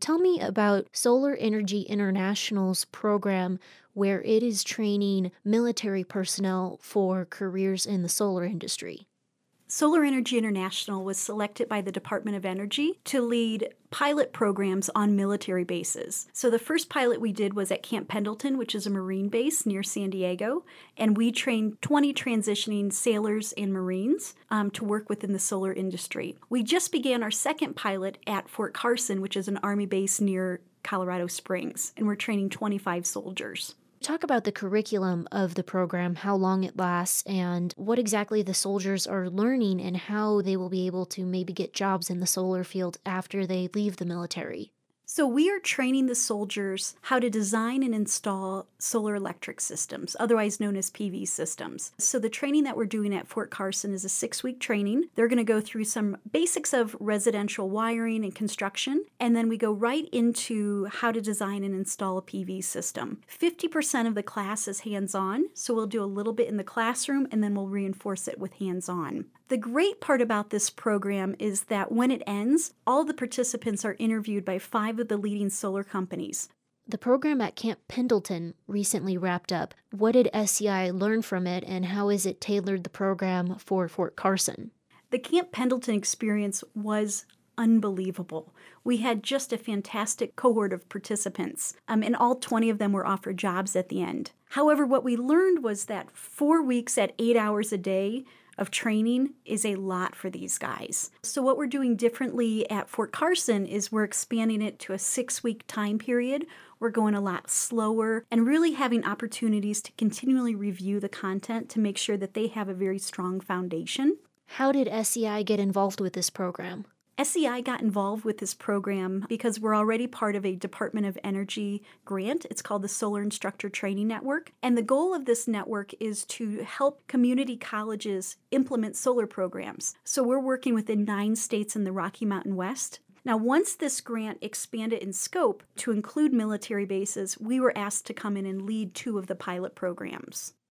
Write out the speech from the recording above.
Tell me about Solar Energy International's program where it is training military personnel for careers in the solar industry. Solar Energy International was selected by the Department of Energy to lead pilot programs on military bases. So the first pilot we did was at Camp Pendleton, which is a Marine base near San Diego, and we trained 20 transitioning sailors and Marines to work within the solar industry. We just began our second pilot at Fort Carson, which is an Army base near Colorado Springs, and we're training 25 soldiers. Talk about the curriculum of the program, how long it lasts, and what exactly the soldiers are learning and how they will be able to maybe get jobs in the solar field after they leave the military. So we are training the soldiers how to design and install solar electric systems, otherwise known as PV systems. So the training that we're doing at Fort Carson is a 6-week training. They're going to go through some basics of residential wiring and construction, and then we go right into how to design and install a PV system. 50% of the class is hands-on, so we'll do a little bit in the classroom, and then we'll reinforce it with hands-on. The great part about this program is that when it ends, all the participants are interviewed by 5 of the leading solar companies. The program at Camp Pendleton recently wrapped up. What did SEI learn from it, and how is it tailored the program for Fort Carson? The Camp Pendleton experience was unbelievable. We had just a fantastic cohort of participants, and all 20 of them were offered jobs at the end. However, what we learned was that 4 weeks at 8 hours a day of training is a lot for these guys. So what we're doing differently at Fort Carson is we're expanding it to a 6-week time period. We're going a lot slower and really having opportunities to continually review the content to make sure that they have a very strong foundation. How did SEI get involved with this program? SEI got involved with this program because we're already part of a Department of Energy grant. It's called the Solar Instructor Training Network. And the goal of this network is to help community colleges implement solar programs. So we're working within 9 states in the Rocky Mountain West. Now, once this grant expanded in scope to include military bases, we were asked to come in and lead 2 of the pilot programs.